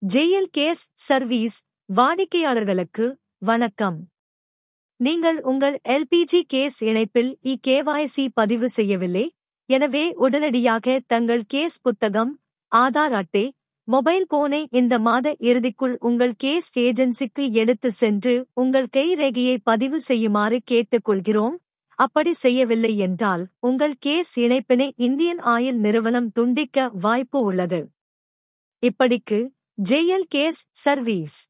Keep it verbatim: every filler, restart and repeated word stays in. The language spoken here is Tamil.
ஜேஎல் கேஸ் சர்வீஸ் வாடிக்கையாளர்களுக்கு வணக்கம். நீங்கள் உங்கள் எல்பிஜி கேஸ் இணைப்பில் இ கேஒய்சி பதிவு செய்யவில்லை, எனவே உடனடியாக தங்கள் கேஸ் புத்தகம், ஆதார் அட்டை, மொபைல் போனை இந்த மாத இறுதிக்குள் உங்கள் கேஸ் ஏஜென்சிக்கு எடுத்து சென்று உங்கள் கைரேகையை பதிவு செய்யுமாறு கேட்டுக்கொள்கிறோம். அப்படி செய்யவில்லை என்றால் உங்கள் கேஸ் இணைப்பினை இந்தியன் ஆயில் நிறுவனம் துண்டிக்க வாய்ப்பு உள்ளது. இப்படிக்கு ஜேஎல் கேஸ் சர்வீஸ்